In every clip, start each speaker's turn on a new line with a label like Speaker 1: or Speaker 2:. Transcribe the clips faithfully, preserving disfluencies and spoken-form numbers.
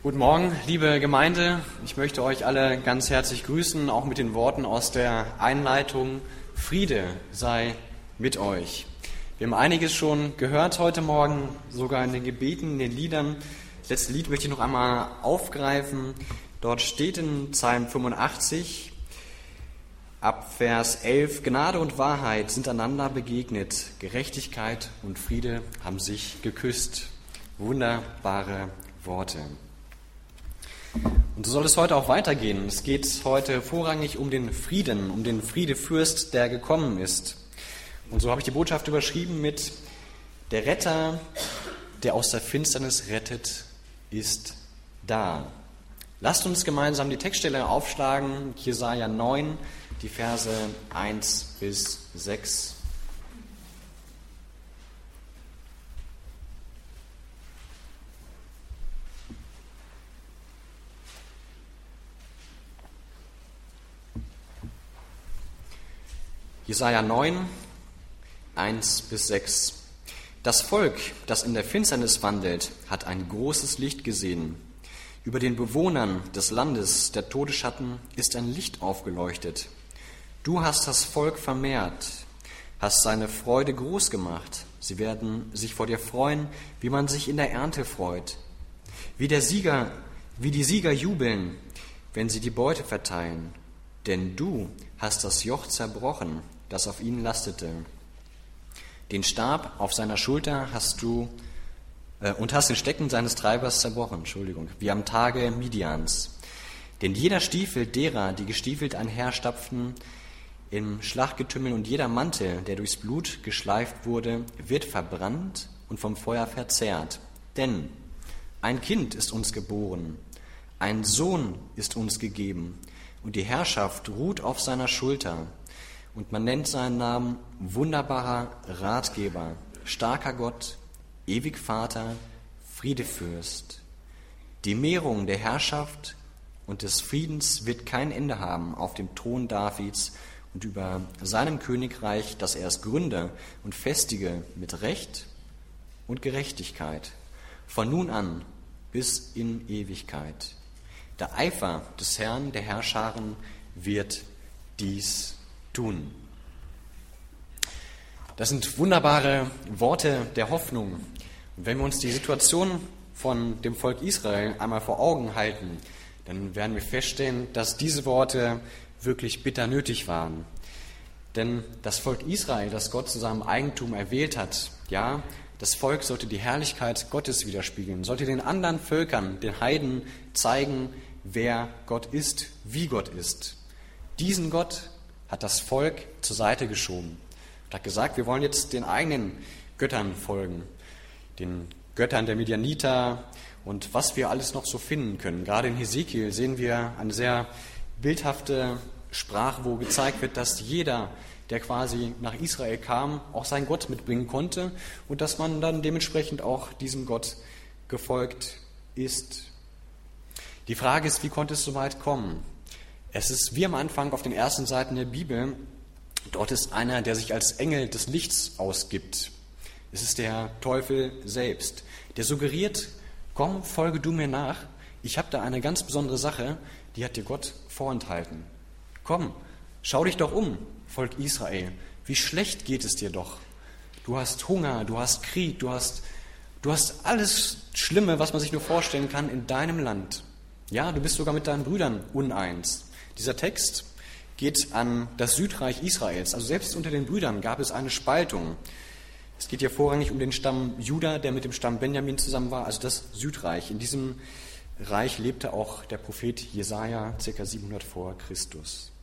Speaker 1: Guten Morgen, liebe Gemeinde. Ich möchte euch alle ganz herzlich grüßen, auch mit den Worten aus der Einleitung. Friede sei mit euch. Wir haben einiges schon gehört heute Morgen, sogar in den Gebeten, in den Liedern. Das letzte Lied möchte ich noch einmal aufgreifen. Dort steht in Psalm fünfundachtzig, ab Vers elf, Gnade und Wahrheit sind einander begegnet, Gerechtigkeit und Friede haben sich geküsst. Wunderbare Worte. Und so soll es heute auch weitergehen. Es geht heute vorrangig um den Frieden, um den Friedefürst, der gekommen ist. Und so habe ich die Botschaft überschrieben mit: Der Retter, der aus der Finsternis rettet, ist da. Lasst uns gemeinsam die Textstelle aufschlagen, Jesaja neun, die Verse eins bis sechs. Jesaja neun, eins bis sechs. Das Volk, das in der Finsternis wandelt, hat ein großes Licht gesehen. Über den Bewohnern des Landes der Todesschatten ist ein Licht aufgeleuchtet. Du hast das Volk vermehrt, hast seine Freude groß gemacht. Sie werden sich vor dir freuen, wie man sich in der Ernte freut. Wie der Sieger, wie die Sieger jubeln, wenn sie die Beute verteilen. Denn du hast das Joch zerbrochen, das auf ihnen lastete. Den Stab auf seiner Schulter hast du äh, und hast den Stecken seines Treibers zerbrochen, Entschuldigung, wie am Tage Midians. Denn jeder Stiefel derer, die gestiefelt einherstapften im Schlachtgetümmel, und jeder Mantel, der durchs Blut geschleift wurde, wird verbrannt und vom Feuer verzehrt. Denn ein Kind ist uns geboren, ein Sohn ist uns gegeben, und die Herrschaft ruht auf seiner Schulter. Und man nennt seinen Namen wunderbarer Ratgeber, starker Gott, ewig Vater, Friedefürst. Die Mehrung der Herrschaft und des Friedens wird kein Ende haben auf dem Thron Davids und über seinem Königreich, das er es gründe und festige mit Recht und Gerechtigkeit, von nun an bis in Ewigkeit. Der Eifer des Herrn, der Herrscharen, wird dies tun. Das sind wunderbare Worte der Hoffnung. Und wenn wir uns die Situation von dem Volk Israel einmal vor Augen halten, dann werden wir feststellen, dass diese Worte wirklich bitter nötig waren. Denn das Volk Israel, das Gott zu seinem Eigentum erwählt hat, ja, das Volk sollte die Herrlichkeit Gottes widerspiegeln, sollte den anderen Völkern, den Heiden, zeigen, wer Gott ist, wie Gott ist. Diesen Gott hat das Volk zur Seite geschoben und hat gesagt, wir wollen jetzt den eigenen Göttern folgen, den Göttern der Midianiter und was wir alles noch so finden können. Gerade in Hesekiel sehen wir eine sehr bildhafte Sprache, wo gezeigt wird, dass jeder, der quasi nach Israel kam, auch seinen Gott mitbringen konnte und dass man dann dementsprechend auch diesem Gott gefolgt ist. Die Frage ist, wie konnte es so weit kommen? Es ist wie am Anfang auf den ersten Seiten der Bibel. Dort ist einer, der sich als Engel des Lichts ausgibt. Es ist der Teufel selbst, der suggeriert, komm, folge du mir nach. Ich habe da eine ganz besondere Sache, die hat dir Gott vorenthalten. Komm, schau dich doch um, Volk Israel. Wie schlecht geht es dir doch? Du hast Hunger, du hast Krieg, du hast, du hast alles Schlimme, was man sich nur vorstellen kann in deinem Land. Ja, du bist sogar mit deinen Brüdern uneins. Dieser Text geht an das Südreich Israels. Also selbst unter den Brüdern gab es eine Spaltung. Es geht hier vorrangig um den Stamm Juda, der mit dem Stamm Benjamin zusammen war, also das Südreich. In diesem Reich lebte auch der Prophet Jesaja ca. siebenhundert vor Christus.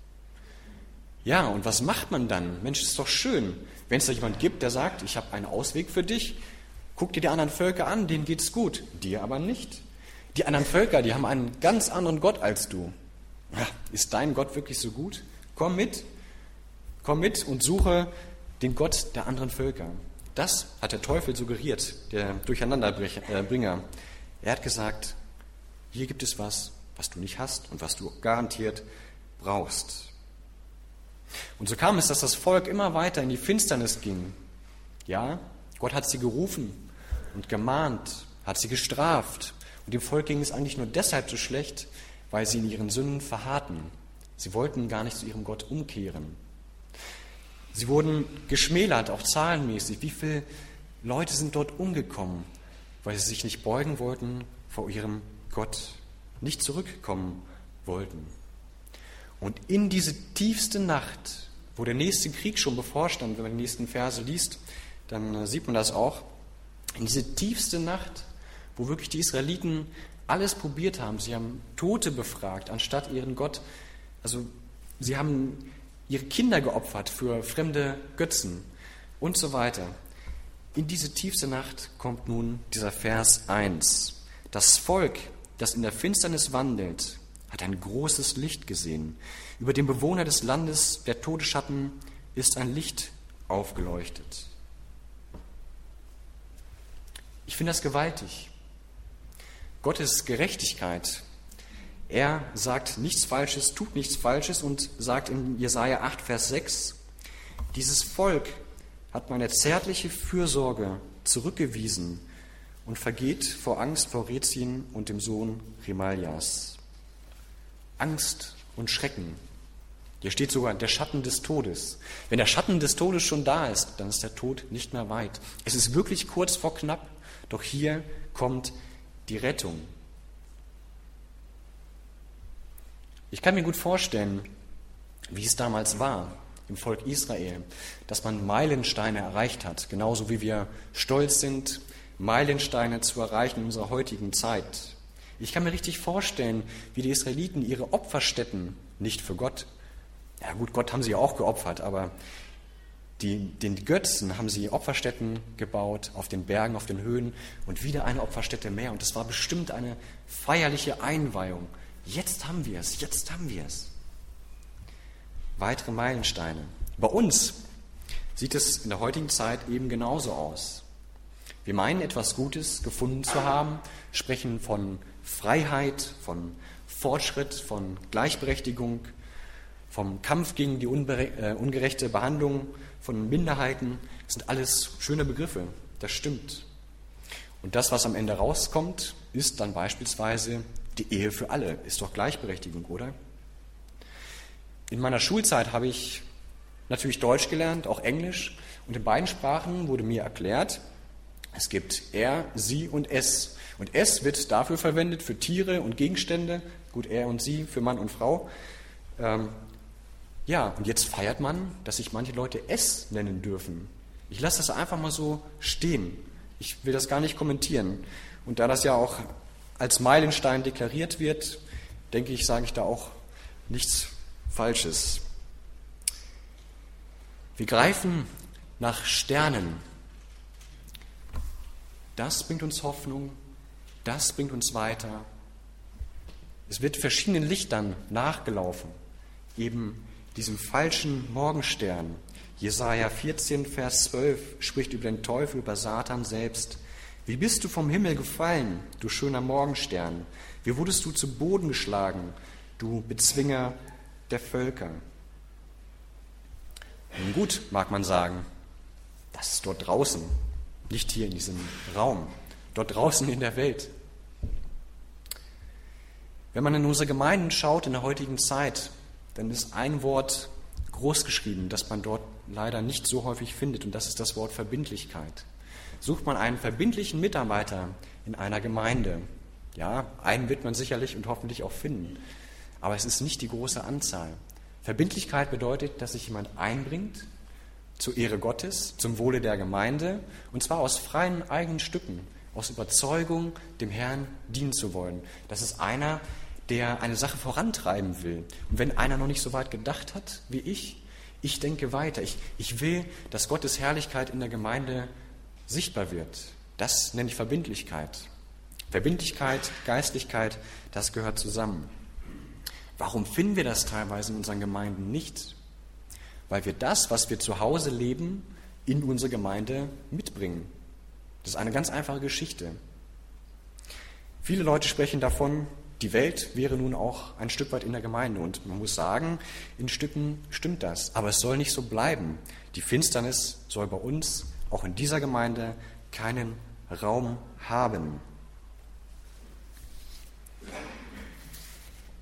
Speaker 1: Ja, und was macht man dann? Mensch, ist doch schön, wenn es da jemand gibt, der sagt, ich habe einen Ausweg für dich. Guck dir die anderen Völker an, denen geht's gut, dir aber nicht. Die anderen Völker, die haben einen ganz anderen Gott als du. Ja, ist dein Gott wirklich so gut? Komm mit, komm mit und suche den Gott der anderen Völker. Das hat der Teufel suggeriert, der Durcheinanderbringer. Er hat gesagt, hier gibt es was, was du nicht hast und was du garantiert brauchst. Und so kam es, dass das Volk immer weiter in die Finsternis ging. Ja, Gott hat sie gerufen und gemahnt, hat sie gestraft Und dem Volk ging es eigentlich nur deshalb so schlecht, weil sie in ihren Sünden verharrten. Sie wollten gar nicht zu ihrem Gott umkehren. Sie wurden geschmälert, auch zahlenmäßig. Wie viele Leute sind dort umgekommen, weil sie sich nicht beugen wollten vor ihrem Gott, nicht zurückkommen wollten. Und in diese tiefste Nacht, wo der nächste Krieg schon bevorstand, wenn man die nächsten Verse liest, dann sieht man das auch, in diese tiefste Nacht, wo wirklich die Israeliten alles probiert haben, sie haben Tote befragt, anstatt ihren Gott, also sie haben ihre Kinder geopfert für fremde Götzen und so weiter. In diese tiefste Nacht kommt nun dieser Vers eins. Das Volk, das in der Finsternis wandelt, hat ein großes Licht gesehen. Über dem Bewohner des Landes der Todesschatten ist ein Licht aufgeleuchtet. Ich finde das gewaltig. Gottes Gerechtigkeit. Er sagt nichts Falsches, tut nichts Falsches und sagt in Jesaja acht, Vers sechs, dieses Volk hat meine zärtliche Fürsorge zurückgewiesen und vergeht vor Angst vor Rezin und dem Sohn Remaljas. Angst und Schrecken. Hier steht sogar der Schatten des Todes. Wenn der Schatten des Todes schon da ist, dann ist der Tod nicht mehr weit. Es ist wirklich kurz vor knapp, doch hier kommt die Rettung. Ich kann mir gut vorstellen, wie es damals war im Volk Israel, dass man Meilensteine erreicht hat, genauso wie wir stolz sind, Meilensteine zu erreichen in unserer heutigen Zeit. Ich kann mir richtig vorstellen, wie die Israeliten ihre Opferstätten, nicht für Gott, ja gut, Gott haben sie ja auch geopfert, aber die, den Götzen haben sie Opferstätten gebaut, auf den Bergen, auf den Höhen und wieder eine Opferstätte mehr. Und das war bestimmt eine feierliche Einweihung. Jetzt haben wir es, jetzt haben wir es. Weitere Meilensteine. Bei uns sieht es in der heutigen Zeit eben genauso aus. Wir meinen, etwas Gutes gefunden zu haben, sprechen von Freiheit, von Fortschritt, von Gleichberechtigung, vom Kampf gegen die ungerechte Behandlung von Minderheiten. Das sind alles schöne Begriffe, das stimmt. Und das, was am Ende rauskommt, ist dann beispielsweise die Ehe für alle. Ist doch Gleichberechtigung, oder? In meiner Schulzeit habe ich natürlich Deutsch gelernt, auch Englisch. Und in beiden Sprachen wurde mir erklärt, es gibt er, sie und es. Und es wird dafür verwendet, für Tiere und Gegenstände. Gut, er und sie für Mann und Frau. Ähm, ja, und jetzt feiert man, dass sich manche Leute es nennen dürfen. Ich lasse das einfach mal so stehen. Ich will das gar nicht kommentieren. Und da das ja auch als Meilenstein deklariert wird, denke ich, sage ich da auch nichts Falsches. Wir greifen nach Sternen. Das bringt uns Hoffnung, das bringt uns weiter. Es wird verschiedenen Lichtern nachgelaufen, eben diesem falschen Morgenstern. Jesaja vierzehn, Vers zwölf spricht über den Teufel, über Satan selbst. Wie bist du vom Himmel gefallen, du schöner Morgenstern? Wie wurdest du zu Boden geschlagen, du Bezwinger der Völker? Nun gut, mag man sagen, das ist dort draußen, nicht hier in diesem Raum, dort draußen in der Welt. Wenn man in unsere Gemeinden schaut in der heutigen Zeit, dann ist ein Wort groß geschrieben, das man dort leider nicht so häufig findet, und das ist das Wort Verbindlichkeit. Sucht man einen verbindlichen Mitarbeiter in einer Gemeinde, ja, einen wird man sicherlich und hoffentlich auch finden, aber es ist nicht die große Anzahl. Verbindlichkeit bedeutet, dass sich jemand einbringt zur Ehre Gottes, zum Wohle der Gemeinde, und zwar aus freien eigenen Stücken, aus Überzeugung, dem Herrn dienen zu wollen. Das ist einer, der eine Sache vorantreiben will. Und wenn einer noch nicht so weit gedacht hat wie ich, ich denke weiter. Ich, ich will, dass Gottes Herrlichkeit in der Gemeinde sichtbar wird. Das nenne ich Verbindlichkeit. Verbindlichkeit, Geistlichkeit, das gehört zusammen. Warum finden wir das teilweise in unseren Gemeinden nicht? Weil wir das, was wir zu Hause leben, in unsere Gemeinde mitbringen. Das ist eine ganz einfache Geschichte. Viele Leute sprechen davon, die Welt wäre nun auch ein Stück weit in der Gemeinde. Und man muss sagen, in Stücken stimmt das. Aber es soll nicht so bleiben. Die Finsternis soll bei uns, auch in dieser Gemeinde, keinen Raum haben.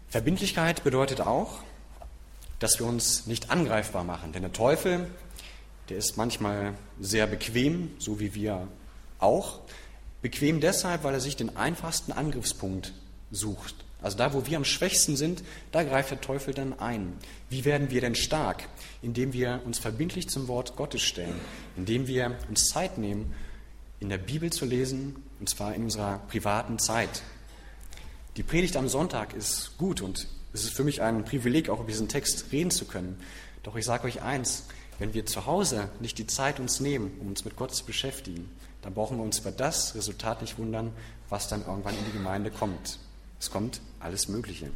Speaker 1: Verbindlichkeit bedeutet auch, dass wir uns nicht angreifbar machen. Denn der Teufel, der ist manchmal sehr bequem, so wie wir auch. Bequem deshalb, weil er sich den einfachsten Angriffspunkt sucht. Also da, wo wir am schwächsten sind, da greift der Teufel dann ein. Wie werden wir denn stark? Indem wir uns verbindlich zum Wort Gottes stellen, indem wir uns Zeit nehmen, in der Bibel zu lesen, und zwar in unserer privaten Zeit. Die Predigt am Sonntag ist gut und es ist für mich ein Privileg, auch über diesen Text reden zu können. Doch ich sage euch eins, wenn wir zu Hause nicht die Zeit uns nehmen, um uns mit Gott zu beschäftigen, dann brauchen wir uns über das Resultat nicht wundern, was dann irgendwann in die Gemeinde kommt. Es kommt alles Mögliche.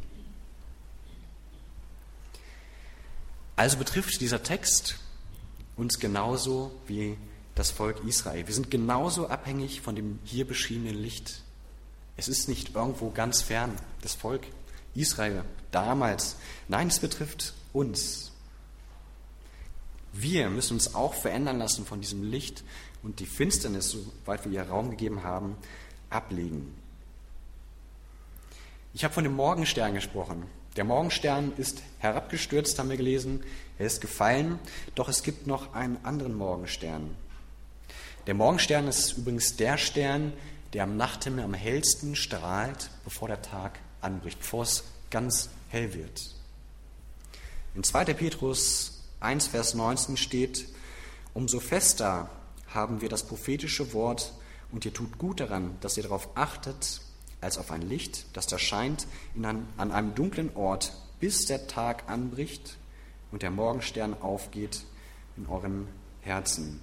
Speaker 1: Also betrifft dieser Text uns genauso wie das Volk Israel. Wir sind genauso abhängig von dem hier beschriebenen Licht. Es ist nicht irgendwo ganz fern, das Volk Israel damals. Nein, es betrifft uns. Wir müssen uns auch verändern lassen von diesem Licht und die Finsternis, soweit wir ihr Raum gegeben haben, ablegen. Ich habe von dem Morgenstern gesprochen. Der Morgenstern ist herabgestürzt, haben wir gelesen. Er ist gefallen, doch es gibt noch einen anderen Morgenstern. Der Morgenstern ist übrigens der Stern, der am Nachthimmel am hellsten strahlt, bevor der Tag anbricht, bevor es ganz hell wird. In zweiter Petrus eins, Vers neunzehn steht: Umso fester haben wir das prophetische Wort, und ihr tut gut daran, dass ihr darauf achtet, als auf ein Licht, das da scheint in ein, an einem dunklen Ort, bis der Tag anbricht und der Morgenstern aufgeht in euren Herzen.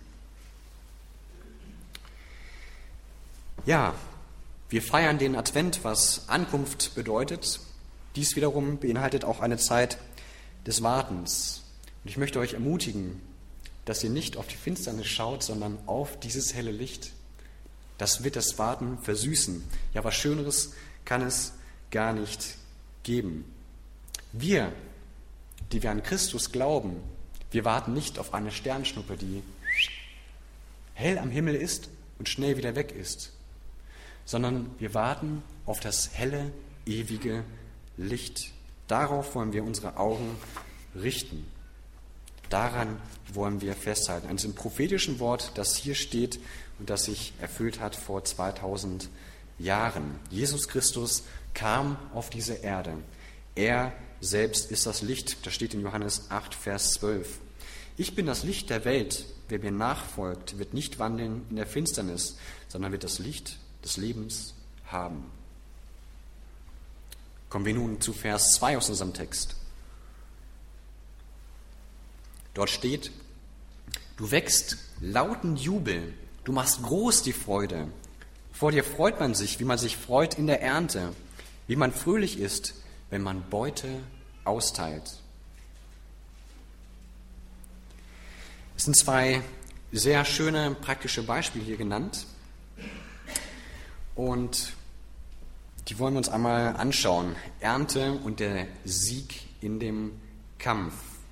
Speaker 1: Ja, wir feiern den Advent, was Ankunft bedeutet. Dies wiederum beinhaltet auch eine Zeit des Wartens. Und ich möchte euch ermutigen, dass ihr nicht auf die Finsternis schaut, sondern auf dieses helle Licht. Das wird das Warten versüßen. Ja, was Schöneres kann es gar nicht geben. Wir, die wir an Christus glauben, wir warten nicht auf eine Sternschnuppe, die hell am Himmel ist und schnell wieder weg ist, sondern wir warten auf das helle, ewige Licht. Darauf wollen wir unsere Augen richten. Daran wollen wir festhalten. An diesem prophetischen Wort, das hier steht und das sich erfüllt hat vor zweitausend Jahren. Jesus Christus kam auf diese Erde. Er selbst ist das Licht. Das steht in Johannes acht, Vers zwölf. Ich bin das Licht der Welt. Wer mir nachfolgt, wird nicht wandeln in der Finsternis, sondern wird das Licht des Lebens haben. Kommen wir nun zu Vers zwei aus unserem Text. Dort steht: Du wächst lauten Jubel, du machst groß die Freude. Vor dir freut man sich, wie man sich freut in der Ernte, wie man fröhlich ist, wenn man Beute austeilt. Es sind zwei sehr schöne praktische Beispiele hier genannt und die wollen wir uns einmal anschauen. Ernte und der Sieg in dem Kampf.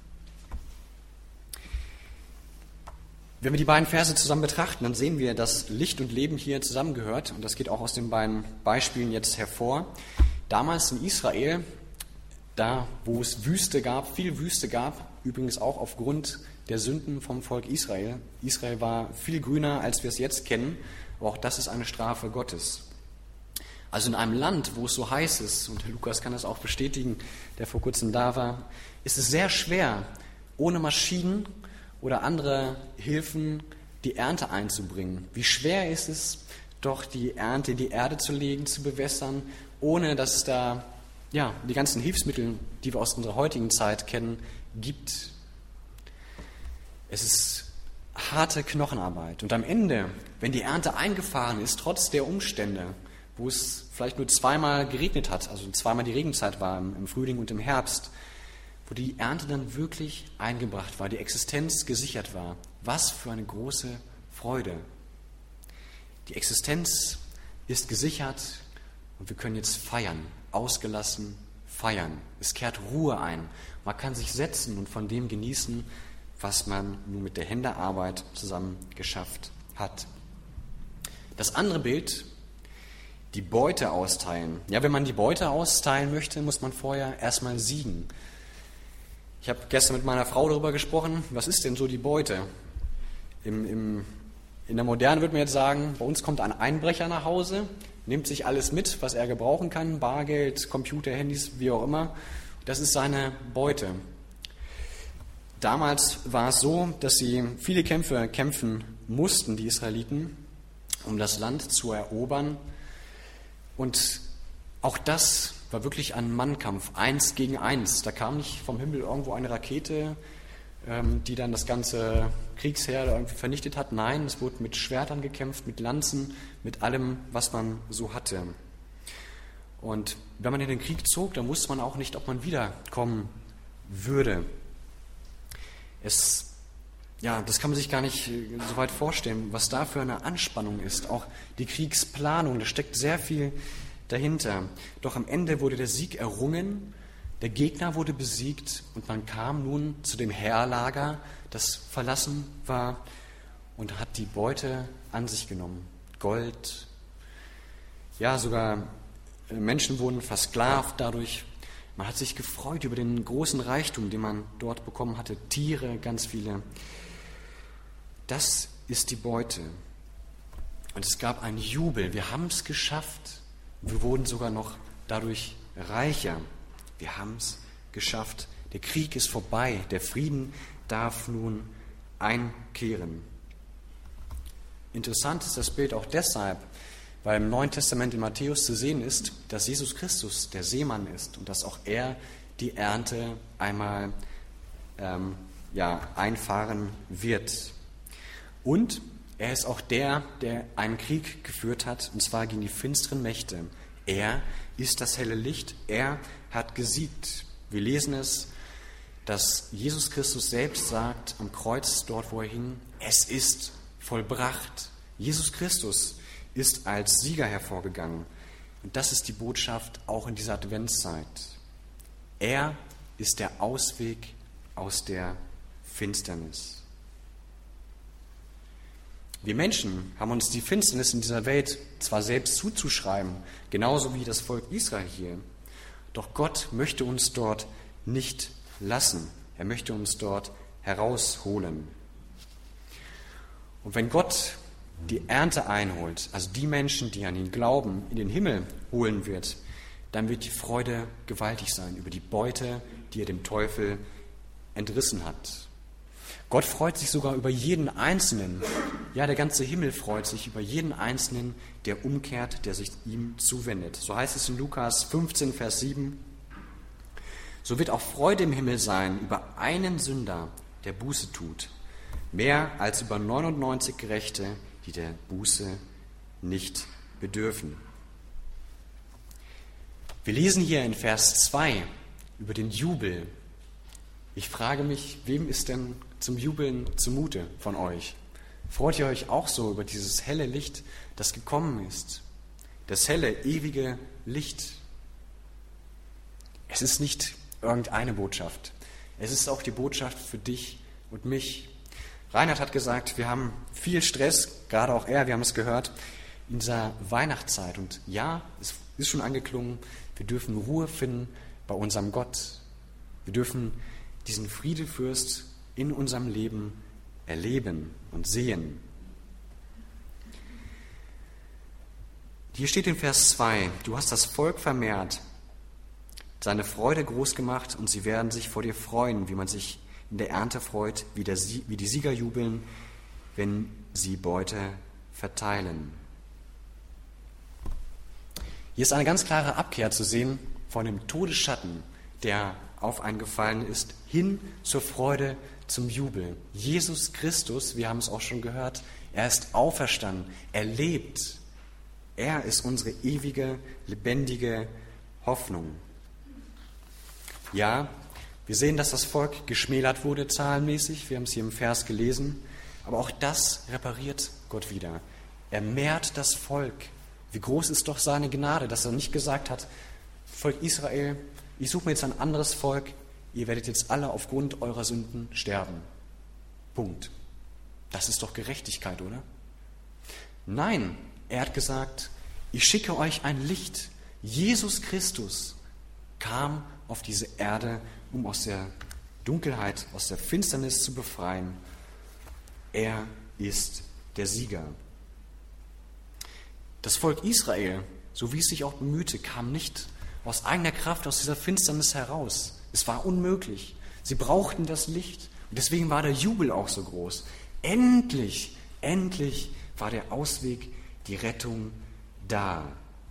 Speaker 1: Wenn wir die beiden Verse zusammen betrachten, dann sehen wir, dass Licht und Leben hier zusammengehört. Und das geht auch aus den beiden Beispielen jetzt hervor. Damals in Israel, da wo es Wüste gab, viel Wüste gab, übrigens auch aufgrund der Sünden vom Volk Israel. Israel war viel grüner, als wir es jetzt kennen, aber auch das ist eine Strafe Gottes. Also in einem Land, wo es so heiß ist, und Herr Lukas kann das auch bestätigen, der vor kurzem da war, ist es sehr schwer, ohne Maschinen oder andere Hilfen die Ernte einzubringen. Wie schwer ist es doch, die Ernte in die Erde zu legen, zu bewässern, ohne dass es da ja, die ganzen Hilfsmittel, die wir aus unserer heutigen Zeit kennen, gibt. Es ist harte Knochenarbeit. Und am Ende, wenn die Ernte eingefahren ist, trotz der Umstände, wo es vielleicht nur zweimal geregnet hat, also zweimal die Regenzeit war, im Frühling und im Herbst, wo die Ernte dann wirklich eingebracht war, die Existenz gesichert war. Was für eine große Freude. Die Existenz ist gesichert und wir können jetzt feiern, ausgelassen feiern. Es kehrt Ruhe ein. Man kann sich setzen und von dem genießen, was man nur mit der Händearbeit zusammen geschafft hat. Das andere Bild, die Beute austeilen. Ja, wenn man die Beute austeilen möchte, muss man vorher erstmal siegen. Ich habe gestern mit meiner Frau darüber gesprochen, was ist denn so die Beute? Im, im, in der Moderne würde man jetzt sagen, bei uns kommt ein Einbrecher nach Hause, nimmt sich alles mit, was er gebrauchen kann, Bargeld, Computer, Handys, wie auch immer. Das ist seine Beute. Damals war es so, dass sie viele Kämpfe kämpfen mussten, die Israeliten, um das Land zu erobern. Und auch das war wirklich ein Mannkampf, eins gegen eins. Da kam nicht vom Himmel irgendwo eine Rakete, ähm, die dann das ganze Kriegsheer irgendwie vernichtet hat. Nein, es wurde mit Schwertern gekämpft, mit Lanzen, mit allem, was man so hatte. Und wenn man in den Krieg zog, dann wusste man auch nicht, ob man wiederkommen würde. Es, ja, das kann man sich gar nicht so weit vorstellen, was da für eine Anspannung ist. Auch die Kriegsplanung, da steckt sehr viel dahinter. Doch am Ende wurde der Sieg errungen, der Gegner wurde besiegt und man kam nun zu dem Heerlager, das verlassen war, und hat die Beute an sich genommen. Gold, ja, sogar Menschen wurden versklavt dadurch. Man hat sich gefreut über den großen Reichtum, den man dort bekommen hatte. Tiere, ganz viele. Das ist die Beute. Und es gab einen Jubel. Wir haben es geschafft. Wir wurden sogar noch dadurch reicher. Wir haben es geschafft. Der Krieg ist vorbei. Der Frieden darf nun einkehren. Interessant ist das Bild auch deshalb, weil im Neuen Testament in Matthäus zu sehen ist, dass Jesus Christus der Seemann ist und dass auch er die Ernte einmal ähm, ja, einfahren wird. Und er ist auch der, der einen Krieg geführt hat, und zwar gegen die finsteren Mächte. Er ist das helle Licht, er hat gesiegt. Wir lesen es, dass Jesus Christus selbst sagt am Kreuz, dort wo er hing, es ist vollbracht. Jesus Christus ist als Sieger hervorgegangen. Und das ist die Botschaft auch in dieser Adventszeit. Er ist der Ausweg aus der Finsternis. Wir Menschen haben uns die Finsternis in dieser Welt zwar selbst zuzuschreiben, genauso wie das Volk Israel hier, doch Gott möchte uns dort nicht lassen. Er möchte uns dort herausholen. Und wenn Gott die Ernte einholt, also die Menschen, die an ihn glauben, in den Himmel holen wird, dann wird die Freude gewaltig sein über die Beute, die er dem Teufel entrissen hat. Gott freut sich sogar über jeden Einzelnen. Ja, der ganze Himmel freut sich über jeden Einzelnen, der umkehrt, der sich ihm zuwendet. So heißt es in Lukas fünfzehn, Vers sieben. So wird auch Freude im Himmel sein über einen Sünder, der Buße tut, mehr als über neunundneunzig Gerechte, die der Buße nicht bedürfen. Wir lesen hier in Vers zwei über den Jubel. Ich frage mich, wem ist denn zum Jubeln zumute von euch? Freut ihr euch auch so über dieses helle Licht, das gekommen ist? Das helle, ewige Licht. Es ist nicht irgendeine Botschaft. Es ist auch die Botschaft für dich und mich. Reinhard hat gesagt, wir haben viel Stress, gerade auch er, wir haben es gehört, in dieser Weihnachtszeit. Und ja, es ist schon angeklungen, wir dürfen Ruhe finden bei unserem Gott. Wir dürfen diesen Friedefürst in unserem Leben erleben und sehen. Hier steht in Vers zwei, du hast das Volk vermehrt, seine Freude groß gemacht und sie werden sich vor dir freuen, wie man sich in der Ernte freut, wie, der, wie die Sieger jubeln, wenn sie Beute verteilen. Hier ist eine ganz klare Abkehr zu sehen von dem Todesschatten, der auf einen gefallen ist, hin zur Freude, zum Jubel. Jesus Christus, wir haben es auch schon gehört, er ist auferstanden, er lebt. Er ist unsere ewige, lebendige Hoffnung. Ja, wir sehen, dass das Volk geschmälert wurde zahlenmäßig, wir haben es hier im Vers gelesen, aber auch das repariert Gott wieder. Er mehrt das Volk. Wie groß ist doch seine Gnade, dass er nicht gesagt hat, Volk Israel, ich suche mir jetzt ein anderes Volk, ihr werdet jetzt alle aufgrund eurer Sünden sterben. Punkt. Das ist doch Gerechtigkeit, oder? Nein, er hat gesagt, Ich schicke euch ein Licht. Jesus Christus kam auf diese Erde, um aus der Dunkelheit, aus der Finsternis zu befreien. Er ist der Sieger. Das Volk Israel, so wie es sich auch bemühte, kam nicht aus eigener Kraft aus dieser Finsternis heraus. Es war unmöglich. Sie brauchten das Licht. Und deswegen war der Jubel auch so groß. Endlich, endlich war der Ausweg, die Rettung da.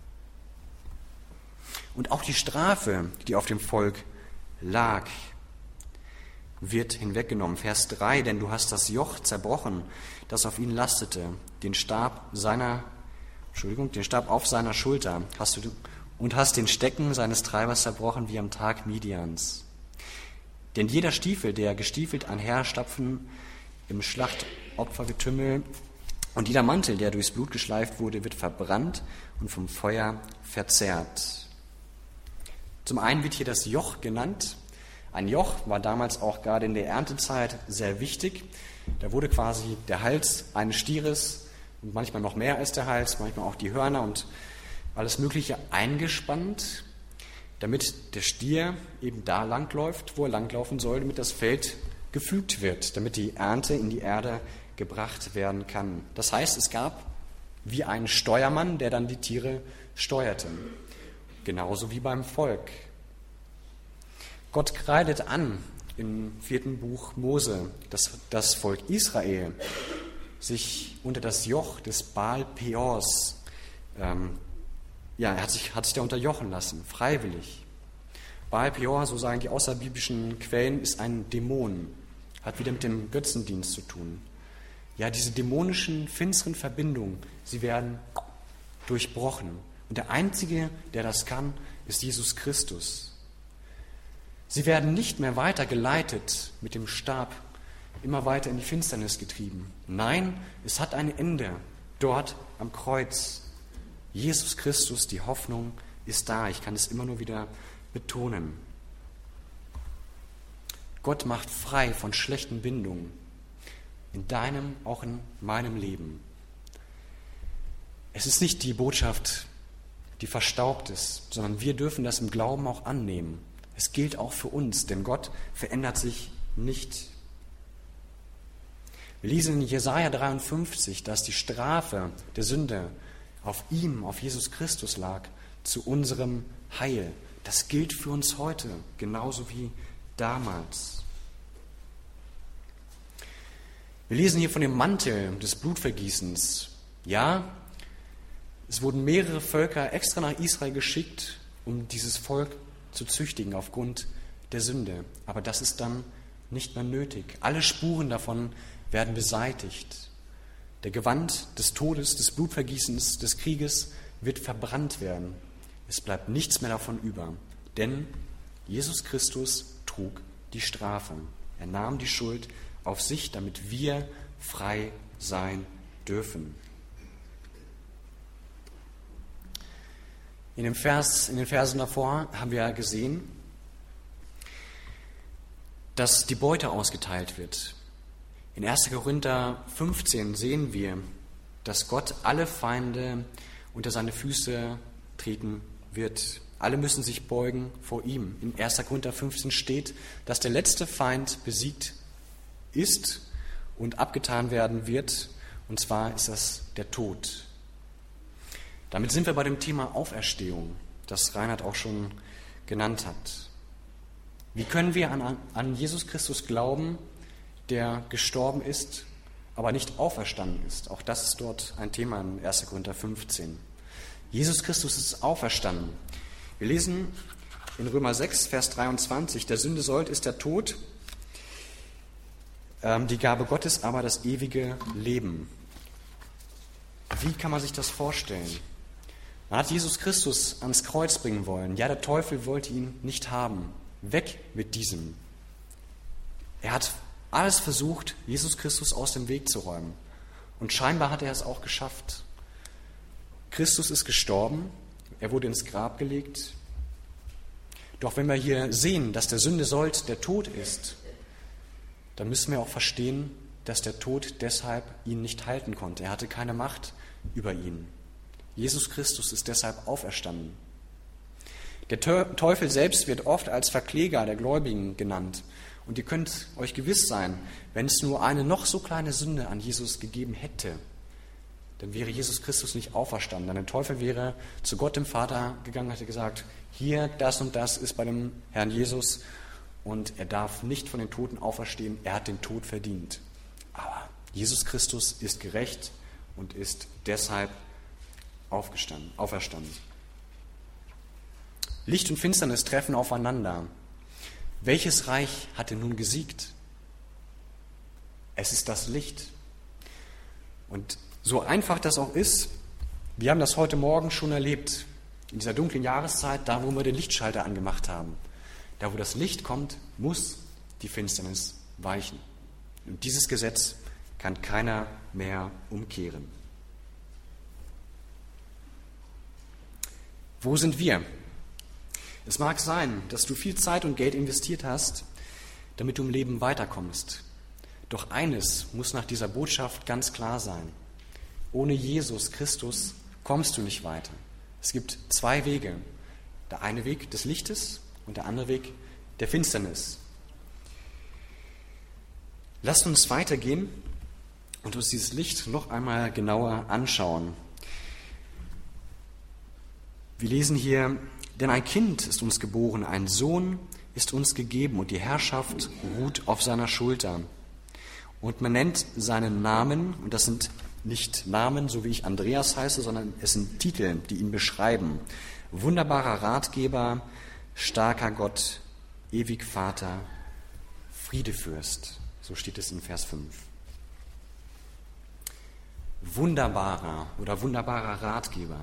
Speaker 1: Und auch die Strafe, die auf dem Volk lag, wird hinweggenommen. Vers drei, denn du hast das Joch zerbrochen, das auf ihn lastete, den Stab seiner, Entschuldigung, den Stab auf seiner Schulter hast du und hast den Stecken seines Treibers zerbrochen wie am Tag Midians. Denn jeder Stiefel, der gestiefelt einherstapfen im Schlachtopfergetümmel und jeder Mantel, der durchs Blut geschleift wurde, wird verbrannt und vom Feuer verzehrt. Zum einen wird hier das Joch genannt. Ein Joch war damals auch gerade in der Erntezeit sehr wichtig. Da wurde quasi der Hals eines Stieres und manchmal noch mehr als der Hals, manchmal auch die Hörner und alles Mögliche eingespannt, damit der Stier eben da langläuft, wo er langlaufen soll, damit das Feld gefügt wird, damit die Ernte in die Erde gebracht werden kann. Das heißt, es gab wie einen Steuermann, der dann die Tiere steuerte. Genauso wie beim Volk. Gott kreidet an im vierten Buch Mose, dass das Volk Israel sich unter das Joch des Baal Peors, ähm, ja, er hat sich, hat sich da unterjochen lassen, freiwillig. Baal Peor, so sagen die außerbiblischen Quellen, ist ein Dämon, hat wieder mit dem Götzendienst zu tun. Ja, diese dämonischen, finsteren Verbindungen, sie werden durchbrochen. Und der Einzige, der das kann, ist Jesus Christus. Sie werden nicht mehr weiter geleitet mit dem Stab, immer weiter in die Finsternis getrieben. Nein, es hat ein Ende, dort am Kreuz. Jesus Christus, die Hoffnung ist da. Ich kann es immer nur wieder betonen. Gott macht frei von schlechten Bindungen. In deinem, auch in meinem Leben. Es ist nicht die Botschaft, die verstaubt ist, sondern wir dürfen das im Glauben auch annehmen. Es gilt auch für uns, denn Gott verändert sich nicht. Wir lesen in Jesaja dreiundfünfzig, dass die Strafe der Sünde auf ihm, auf Jesus Christus lag, zu unserem Heil. Das gilt für uns heute, genauso wie damals. Wir lesen hier von dem Mantel des Blutvergießens. Ja, es wurden mehrere Völker extra nach Israel geschickt, um dieses Volk zu züchtigen aufgrund der Sünde. Aber das ist dann nicht mehr nötig. Alle Spuren davon werden beseitigt. Der Gewand des Todes, des Blutvergießens, des Krieges wird verbrannt werden. Es bleibt nichts mehr davon über. Denn Jesus Christus trug die Strafe. Er nahm die Schuld auf sich, damit wir frei sein dürfen. In dem Vers, in den Versen davor haben wir gesehen, dass die Beute ausgeteilt wird. In erster Korinther fünfzehn sehen wir, dass Gott alle Feinde unter seine Füße treten wird. Alle müssen sich beugen vor ihm. In erster Korinther fünfzehn steht, dass der letzte Feind besiegt ist und abgetan werden wird, und zwar ist das der Tod. Damit sind wir bei dem Thema Auferstehung, das Reinhard auch schon genannt hat. Wie können wir an, an Jesus Christus glauben, der gestorben ist, aber nicht auferstanden ist? Auch das ist dort ein Thema in erster Korinther fünfzehn. Jesus Christus ist auferstanden. Wir lesen in Römer sechs, Vers dreiundzwanzig, der Sünde Sold ist der Tod, ähm, die Gabe Gottes aber das ewige Leben. Wie kann man sich das vorstellen? Man hat Jesus Christus ans Kreuz bringen wollen. Ja, der Teufel wollte ihn nicht haben. Weg mit diesem. Er hat alles versucht, Jesus Christus aus dem Weg zu räumen. Und scheinbar hat er es auch geschafft. Christus ist gestorben, er wurde ins Grab gelegt. Doch wenn wir hier sehen, dass der Sünde Sold der Tod ist, dann müssen wir auch verstehen, dass der Tod deshalb ihn nicht halten konnte. Er hatte keine Macht über ihn. Jesus Christus ist deshalb auferstanden. Der Teufel selbst wird oft als Verkläger der Gläubigen genannt. Und ihr könnt euch gewiss sein, wenn es nur eine noch so kleine Sünde an Jesus gegeben hätte, dann wäre Jesus Christus nicht auferstanden. Dann der Teufel wäre zu Gott dem Vater gegangen und hätte gesagt, hier, das und das ist bei dem Herrn Jesus und er darf nicht von den Toten auferstehen, er hat den Tod verdient. Aber Jesus Christus ist gerecht und ist deshalb aufgestanden, auferstanden. Licht und Finsternis treffen aufeinander. Welches Reich hatte nun gesiegt? Es ist das Licht. Und so einfach das auch ist, wir haben das heute Morgen schon erlebt, in dieser dunklen Jahreszeit, da wo wir den Lichtschalter angemacht haben. Da wo das Licht kommt, muss die Finsternis weichen. Und dieses Gesetz kann keiner mehr umkehren. Wo sind wir? Es mag sein, dass du viel Zeit und Geld investiert hast, damit du im Leben weiterkommst. Doch eines muss nach dieser Botschaft ganz klar sein. Ohne Jesus Christus kommst du nicht weiter. Es gibt zwei Wege. Der eine Weg des Lichtes und der andere Weg der Finsternis. Lasst uns weitergehen und uns dieses Licht noch einmal genauer anschauen. Wir lesen hier, denn ein Kind ist uns geboren, ein Sohn ist uns gegeben und die Herrschaft ruht auf seiner Schulter. Und man nennt seinen Namen, und das sind nicht Namen, so wie ich Andreas heiße, sondern es sind Titel, die ihn beschreiben. Wunderbarer Ratgeber, starker Gott, ewig Vater, Friedefürst. So steht es in Vers fünf. Wunderbarer oder wunderbarer Ratgeber.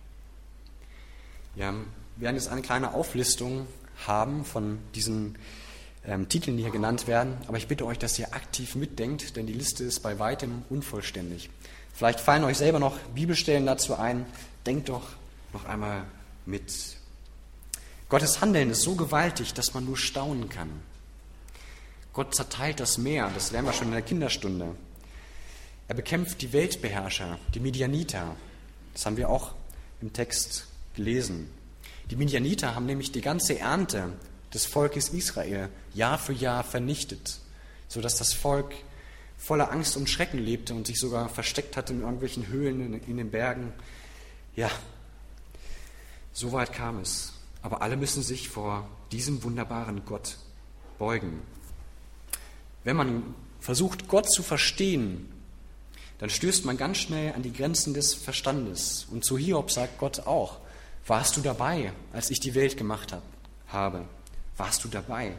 Speaker 1: Ja, wir werden jetzt eine kleine Auflistung haben von diesen ähm, Titeln, die hier genannt werden. Aber ich bitte euch, dass ihr aktiv mitdenkt, denn die Liste ist bei weitem unvollständig. Vielleicht fallen euch selber noch Bibelstellen dazu ein. Denkt doch noch einmal mit. Gottes Handeln ist so gewaltig, dass man nur staunen kann. Gott zerteilt das Meer, das lernen wir schon in der Kinderstunde. Er bekämpft die Weltbeherrscher, die Midianiter. Das haben wir auch im Text gelesen. Die Midianiter haben nämlich die ganze Ernte des Volkes Israel Jahr für Jahr vernichtet, sodass das Volk voller Angst und Schrecken lebte und sich sogar versteckt hatte in irgendwelchen Höhlen in, in den Bergen. Ja, so weit kam es. Aber alle müssen sich vor diesem wunderbaren Gott beugen. Wenn man versucht, Gott zu verstehen, dann stößt man ganz schnell an die Grenzen des Verstandes. Und zu Hiob sagt Gott auch, warst du dabei, als ich die Welt gemacht hab, habe? Warst du dabei?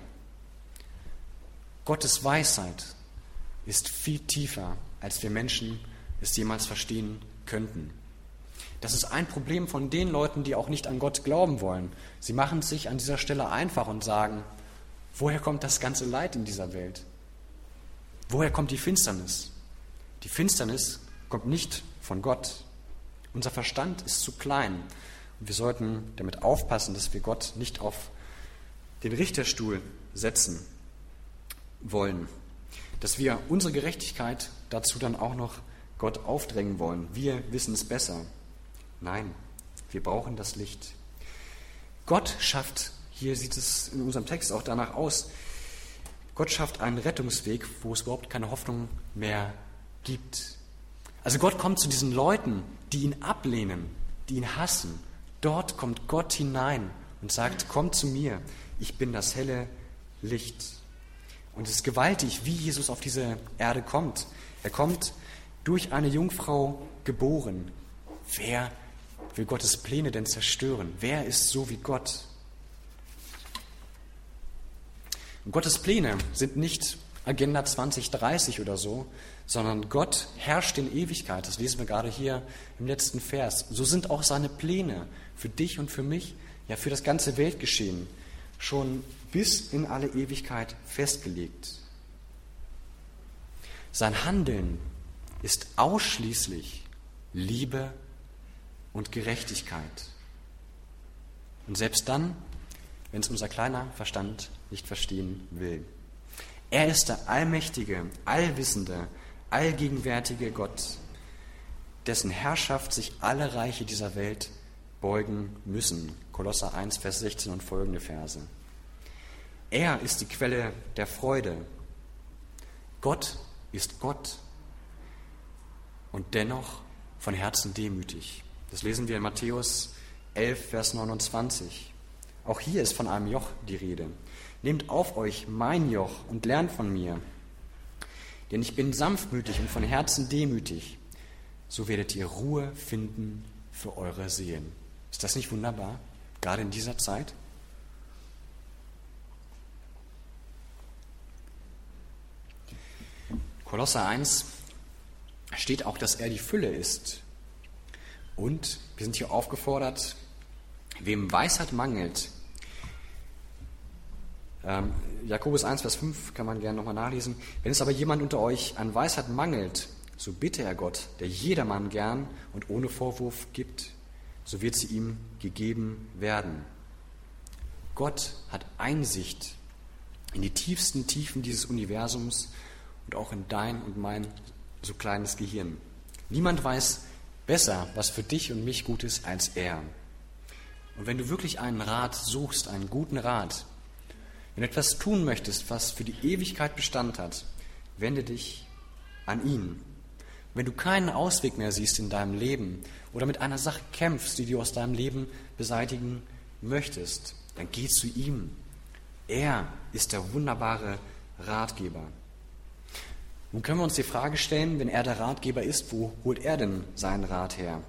Speaker 1: Gottes Weisheit ist viel tiefer, als wir Menschen es jemals verstehen könnten. Das ist ein Problem von den Leuten, die auch nicht an Gott glauben wollen. Sie machen es sich an dieser Stelle einfach und sagen, woher kommt das ganze Leid in dieser Welt? Woher kommt die Finsternis? Die Finsternis kommt nicht von Gott. Unser Verstand ist zu klein. Und wir sollten damit aufpassen, dass wir Gott nicht auf den Richterstuhl setzen wollen. Dass wir unsere Gerechtigkeit dazu dann auch noch Gott aufdrängen wollen. Wir wissen es besser. Nein, wir brauchen das Licht. Gott schafft, hier sieht es in unserem Text auch danach aus, Gott schafft einen Rettungsweg, wo es überhaupt keine Hoffnung mehr gibt. Also Gott kommt zu diesen Leuten, die ihn ablehnen, die ihn hassen. Dort kommt Gott hinein und sagt, komm zu mir, ich bin das helle Licht. Und es ist gewaltig, wie Jesus auf diese Erde kommt. Er kommt durch eine Jungfrau geboren. Wer will Gottes Pläne denn zerstören? Wer ist so wie Gott? Und Gottes Pläne sind nicht Agenda zwanzig dreißig oder so, sondern Gott herrscht in Ewigkeit. Das lesen wir gerade hier im letzten Vers. So sind auch seine Pläne für dich und für mich, ja für das ganze Weltgeschehen, schon bis in alle Ewigkeit festgelegt. Sein Handeln ist ausschließlich Liebe und Gerechtigkeit. Und selbst dann, wenn es unser kleiner Verstand nicht verstehen will. Er ist der allmächtige, allwissende, allgegenwärtige Gott, dessen Herrschaft sich alle Reiche dieser Welt beugen müssen. Kolosser eins, Vers sechzehn und folgende Verse. Er ist die Quelle der Freude. Gott ist Gott und dennoch von Herzen demütig. Das lesen wir in Matthäus elf, Vers neunundzwanzig. Auch hier ist von einem Joch die Rede. Nehmt auf euch mein Joch und lernt von mir, denn ich bin sanftmütig und von Herzen demütig. So werdet ihr Ruhe finden für eure Seelen. Ist das nicht wunderbar, gerade in dieser Zeit? Kolosser eins steht auch, dass er die Fülle ist. Und wir sind hier aufgefordert, wem Weisheit mangelt. Ähm, Jakobus eins, Vers fünf kann man gerne nochmal nachlesen. Wenn es aber jemand unter euch an Weisheit mangelt, so bitte er Gott, der jedermann gern und ohne Vorwurf gibt, so wird sie ihm gegeben werden. Gott hat Einsicht in die tiefsten Tiefen dieses Universums und auch in dein und mein so kleines Gehirn. Niemand weiß besser, was für dich und mich gut ist, als er. Und wenn du wirklich einen Rat suchst, einen guten Rat, wenn du etwas tun möchtest, was für die Ewigkeit Bestand hat, wende dich an ihn. Wenn du keinen Ausweg mehr siehst in deinem Leben oder mit einer Sache kämpfst, die du aus deinem Leben beseitigen möchtest, dann geh zu ihm. Er ist der wunderbare Ratgeber. Nun können wir uns die Frage stellen, wenn er der Ratgeber ist, wo holt er denn seinen Rat her?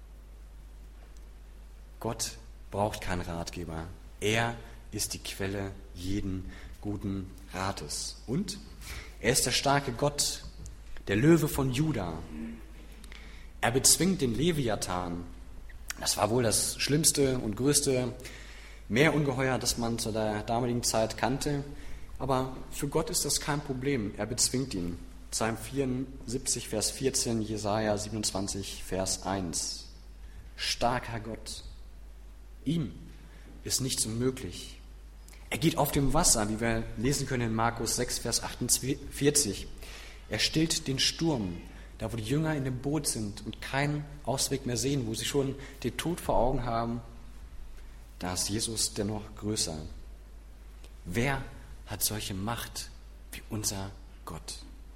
Speaker 1: Gott braucht keinen Ratgeber. Er ist die Quelle jeden guten Rates. Und er ist der starke Gott, der Löwe von Juda. Er bezwingt den Leviathan. Das war wohl das schlimmste und größte Meerungeheuer, das man zu der damaligen Zeit kannte. Aber für Gott ist das kein Problem. Er bezwingt ihn. Psalm vierundsiebzig, Vers vierzehn, Jesaja siebenundzwanzig, Vers eins. Starker Gott. Ihm ist nichts unmöglich. Er geht auf dem Wasser, wie wir lesen können in Markus sechs, Vers achtundvierzig. Er stillt den Sturm, da wo die Jünger in dem Boot sind und keinen Ausweg mehr sehen, wo sie schon den Tod vor Augen haben. Da ist Jesus dennoch größer. Wer hat solche Macht wie unser Gott?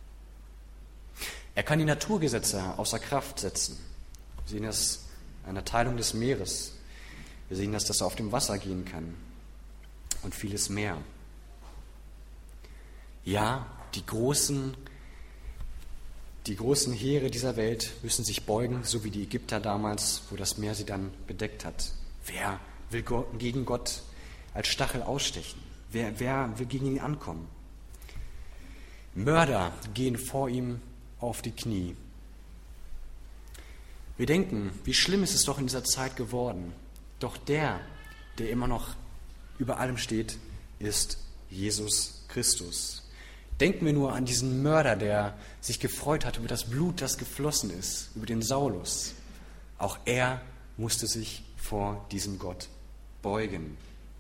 Speaker 1: Er kann die Naturgesetze außer Kraft setzen. Wir sehen das an der Teilung des Meeres. Wir sehen, dass das auf dem Wasser gehen kann. Und vieles mehr. Ja, die großen, die großen Heere dieser Welt müssen sich beugen, so wie die Ägypter damals, wo das Meer sie dann bedeckt hat. Wer will gegen Gott als Stachel ausstechen? Wer, wer will gegen ihn ankommen? Mörder gehen vor ihm auf die Knie. Wir denken, wie schlimm ist es doch in dieser Zeit geworden. Doch der, der immer noch über allem steht, ist Jesus Christus. Denken wir nur an diesen Mörder, der sich gefreut hat über das Blut, das geflossen ist, über den Saulus. Auch er musste sich vor diesem Gott beugen.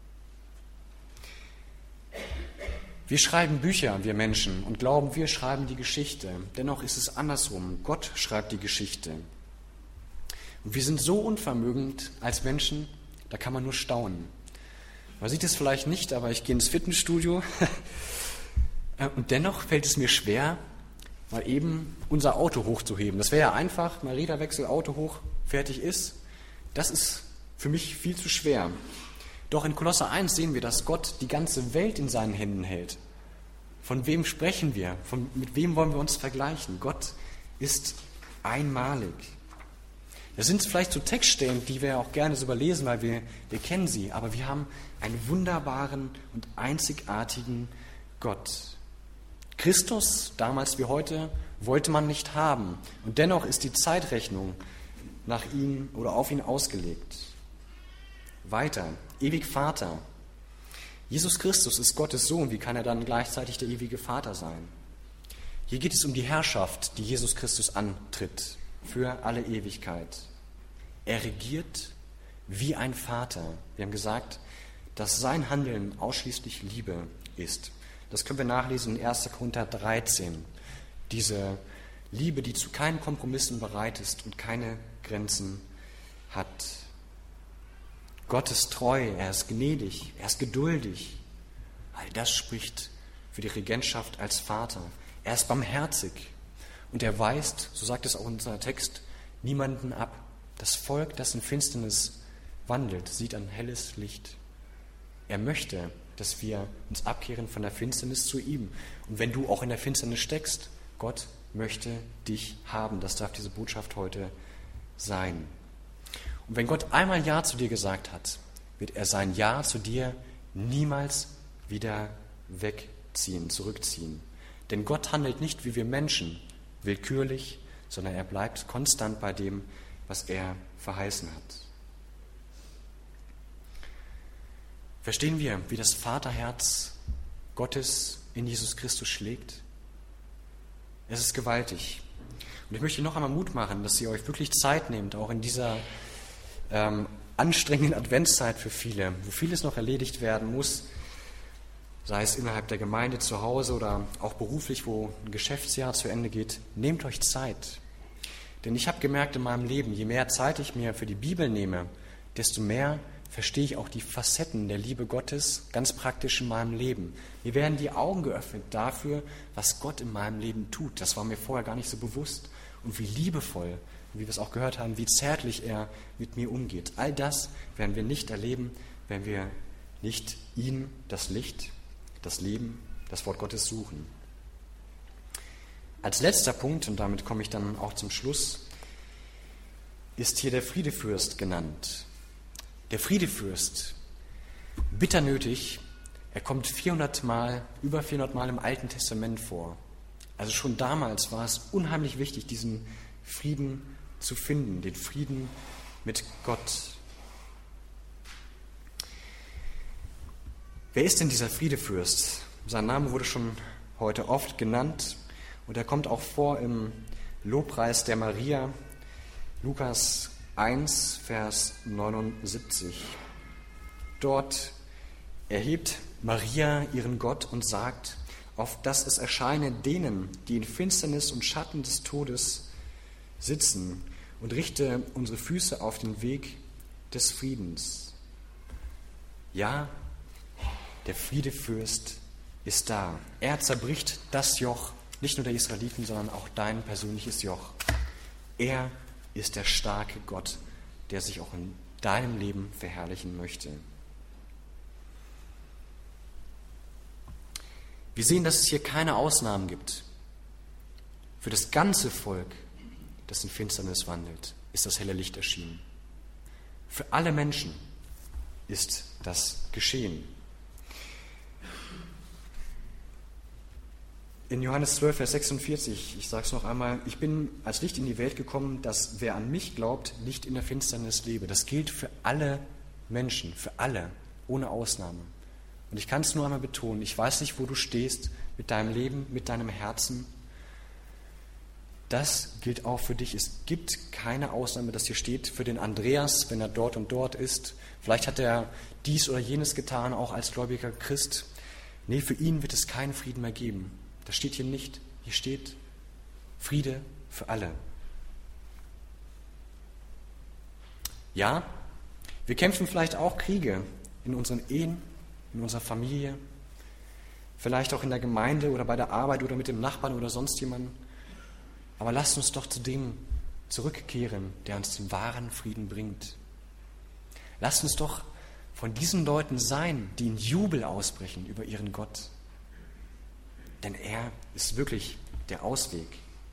Speaker 1: Wir schreiben Bücher, wir Menschen, und glauben, wir schreiben die Geschichte. Dennoch ist es andersrum. Gott schreibt die Geschichte. Und wir sind so unvermögend als Menschen, da kann man nur staunen. Man sieht es vielleicht nicht, aber ich gehe ins Fitnessstudio und dennoch fällt es mir schwer, mal eben unser Auto hochzuheben. Das wäre ja einfach, mal Räderwechsel, Auto hoch, fertig ist. Das ist für mich viel zu schwer. Doch in Kolosser eins sehen wir, dass Gott die ganze Welt in seinen Händen hält. Von wem sprechen wir? Von, mit wem wollen wir uns vergleichen? Gott ist einmalig. Das sind vielleicht so Textstellen, die wir auch gerne so überlesen, weil wir, wir kennen sie. Aber wir haben einen wunderbaren und einzigartigen Gott. Christus, damals wie heute, wollte man nicht haben. Und dennoch ist die Zeitrechnung nach ihm oder auf ihn ausgelegt. Weiter, ewig Vater. Jesus Christus ist Gottes Sohn. Wie kann er dann gleichzeitig der ewige Vater sein? Hier geht es um die Herrschaft, die Jesus Christus antritt. Für alle Ewigkeit. Er regiert wie ein Vater. Wir haben gesagt, dass sein Handeln ausschließlich Liebe ist. Das können wir nachlesen in erster Korinther dreizehn. Diese Liebe, die zu keinen Kompromissen bereit ist und keine Grenzen hat. Gott ist treu, er ist gnädig, er ist geduldig. All das spricht für die Regentschaft als Vater. Er ist barmherzig und er weist, so sagt es auch unser Text, niemanden ab. Das Volk, das in Finsternis wandelt, sieht ein helles Licht. Er möchte, dass wir uns abkehren von der Finsternis zu ihm. Und wenn du auch in der Finsternis steckst, Gott möchte dich haben. Das darf diese Botschaft heute sein. Und wenn Gott einmal Ja zu dir gesagt hat, wird er sein Ja zu dir niemals wieder wegziehen, zurückziehen. Denn Gott handelt nicht wie wir Menschen, willkürlich, sondern er bleibt konstant bei dem, was er verheißen hat. Verstehen wir, wie das Vaterherz Gottes in Jesus Christus schlägt? Es ist gewaltig. Und ich möchte noch einmal Mut machen, dass ihr euch wirklich Zeit nehmt, auch in dieser ähm, anstrengenden Adventszeit für viele, wo vieles noch erledigt werden muss, sei es innerhalb der Gemeinde zu Hause oder auch beruflich, wo ein Geschäftsjahr zu Ende geht. Nehmt euch Zeit. Denn ich habe gemerkt in meinem Leben, je mehr Zeit ich mir für die Bibel nehme, desto mehr verstehe ich auch die Facetten der Liebe Gottes ganz praktisch in meinem Leben. Mir werden die Augen geöffnet dafür, was Gott in meinem Leben tut. Das war mir vorher gar nicht so bewusst. Und wie liebevoll, wie wir es auch gehört haben, wie zärtlich er mit mir umgeht. All das werden wir nicht erleben, wenn wir nicht ihn, das Licht, das Leben, das Wort Gottes suchen. Als letzter Punkt, und damit komme ich dann auch zum Schluss, ist hier der Friedefürst genannt. Der Friedefürst, bitter nötig, er kommt vierhundert Mal, über vierhundert Mal im Alten Testament vor. Also schon damals war es unheimlich wichtig, diesen Frieden zu finden, den Frieden mit Gott. Wer ist denn dieser Friedefürst? Sein Name wurde schon heute oft genannt und er kommt auch vor im Lobpreis der Maria, Lukas eins, Vers neunundsiebzig. Dort erhebt Maria ihren Gott und sagt, auf dass es erscheine denen, die in Finsternis und Schatten des Todes sitzen, und richte unsere Füße auf den Weg des Friedens. Ja, der Friedefürst ist da. Er zerbricht das Joch, nicht nur der Israeliten, sondern auch dein persönliches Joch. Er ist der starke Gott, der sich auch in deinem Leben verherrlichen möchte. Wir sehen, dass es hier keine Ausnahmen gibt. Für das ganze Volk, das in Finsternis wandelt, ist das helle Licht erschienen. Für alle Menschen ist das geschehen. In Johannes zwölf, Vers sechsundvierzig, ich sage es noch einmal, ich bin als Licht in die Welt gekommen, dass wer an mich glaubt, nicht in der Finsternis lebe. Das gilt für alle Menschen, für alle, ohne Ausnahme. Und ich kann es nur einmal betonen, ich weiß nicht, wo du stehst mit deinem Leben, mit deinem Herzen. Das gilt auch für dich. Es gibt keine Ausnahme, dass hier steht für den Andreas, wenn er dort und dort ist. Vielleicht hat er dies oder jenes getan, auch als gläubiger Christ. Nee, für ihn wird es keinen Frieden mehr geben. Das steht hier nicht. Hier steht Friede für alle. Ja, wir kämpfen vielleicht auch Kriege in unseren Ehen, in unserer Familie, vielleicht auch in der Gemeinde oder bei der Arbeit oder mit dem Nachbarn oder sonst jemandem. Aber lasst uns doch zu dem zurückkehren, der uns den wahren Frieden bringt. Lasst uns doch von diesen Leuten sein, die in Jubel ausbrechen über ihren Gott. Denn er ist wirklich der Ausweg.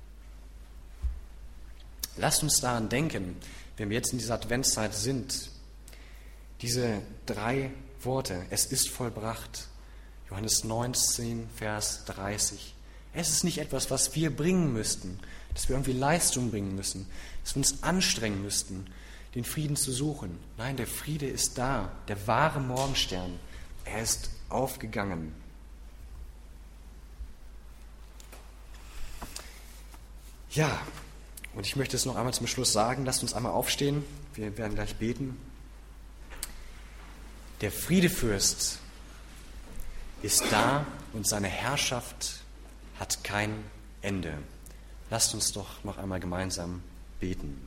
Speaker 1: Lasst uns daran denken, wenn wir jetzt in dieser Adventszeit sind, diese drei Worte, es ist vollbracht, Johannes neunzehn, Vers dreißig. Es ist nicht etwas, was wir bringen müssten, dass wir irgendwie Leistung bringen müssen, dass wir uns anstrengen müssten, den Frieden zu suchen. Nein, der Friede ist da, der wahre Morgenstern. Er ist aufgegangen. Ja, und ich möchte es noch einmal zum Schluss sagen, lasst uns einmal aufstehen, wir werden gleich beten. Der Friedefürst ist da und seine Herrschaft hat kein Ende. Lasst uns doch noch einmal gemeinsam beten.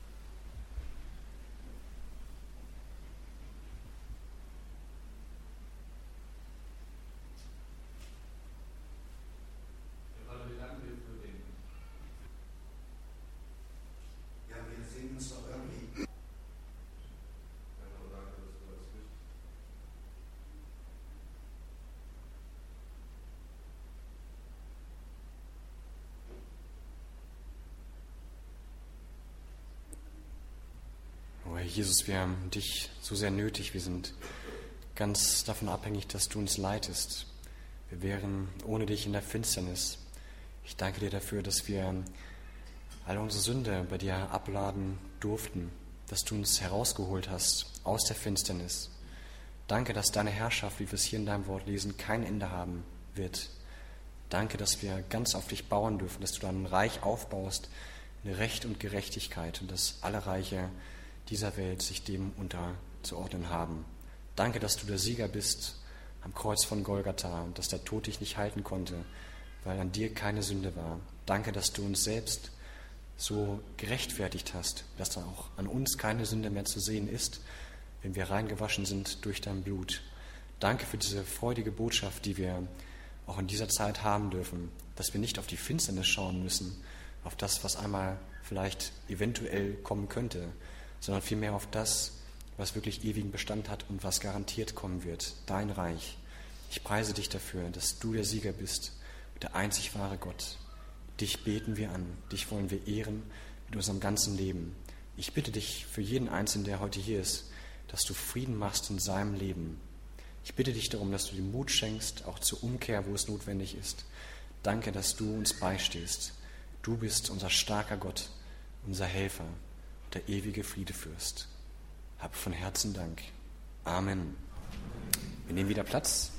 Speaker 1: Oh Herr Jesus, wir haben dich so sehr nötig. Wir sind ganz davon abhängig, dass du uns leitest. Wir wären ohne dich in der Finsternis. Ich danke dir dafür, dass wir alle unsere Sünde bei dir abladen durften, dass du uns herausgeholt hast aus der Finsternis. Danke, dass deine Herrschaft, wie wir es hier in deinem Wort lesen, kein Ende haben wird. Danke, dass wir ganz auf dich bauen dürfen, dass du dein Reich aufbaust in Recht und Gerechtigkeit und dass alle Reiche dieser Welt sich dem unterzuordnen haben. Danke, dass du der Sieger bist am Kreuz von Golgatha und dass der Tod dich nicht halten konnte, weil an dir keine Sünde war. Danke, dass du uns selbst so gerechtfertigt hast, dass da auch an uns keine Sünde mehr zu sehen ist, wenn wir reingewaschen sind durch dein Blut. Danke für diese freudige Botschaft, die wir auch in dieser Zeit haben dürfen, dass wir nicht auf die Finsternis schauen müssen, auf das, was einmal vielleicht eventuell kommen könnte, sondern vielmehr auf das, was wirklich ewigen Bestand hat und was garantiert kommen wird, dein Reich. Ich preise dich dafür, dass du der Sieger bist, der einzig wahre Gott. Dich beten wir an, dich wollen wir ehren mit unserem ganzen Leben. Ich bitte dich für jeden Einzelnen, der heute hier ist, dass du Frieden machst in seinem Leben. Ich bitte dich darum, dass du dir Mut schenkst, auch zur Umkehr, wo es notwendig ist. Danke, dass du uns beistehst. Du bist unser starker Gott, unser Helfer, der ewige Friedefürst. Hab von Herzen Dank. Amen. Wir nehmen wieder Platz.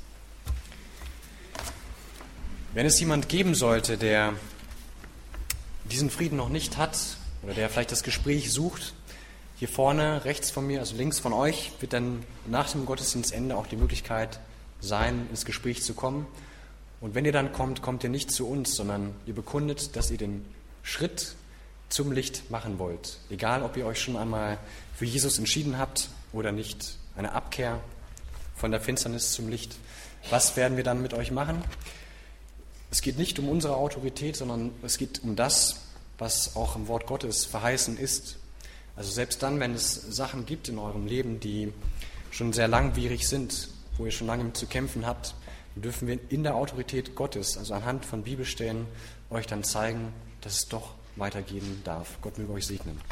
Speaker 1: Wenn es jemand geben sollte, der diesen Frieden noch nicht hat oder der vielleicht das Gespräch sucht, hier vorne rechts von mir, also links von euch, wird dann nach dem Gottesdienstende auch die Möglichkeit sein, ins Gespräch zu kommen. Und wenn ihr dann kommt, kommt ihr nicht zu uns, sondern ihr bekundet, dass ihr den Schritt zum Licht machen wollt. Egal, ob ihr euch schon einmal für Jesus entschieden habt oder nicht. Eine Abkehr von der Finsternis zum Licht. Was werden wir dann mit euch machen? Es geht nicht um unsere Autorität, sondern es geht um das, was auch im Wort Gottes verheißen ist. Also selbst dann, wenn es Sachen gibt in eurem Leben, die schon sehr langwierig sind, wo ihr schon lange mit zu kämpfen habt, dürfen wir in der Autorität Gottes, also anhand von Bibelstellen, euch dann zeigen, dass es doch weitergehen darf. Gott möge euch segnen.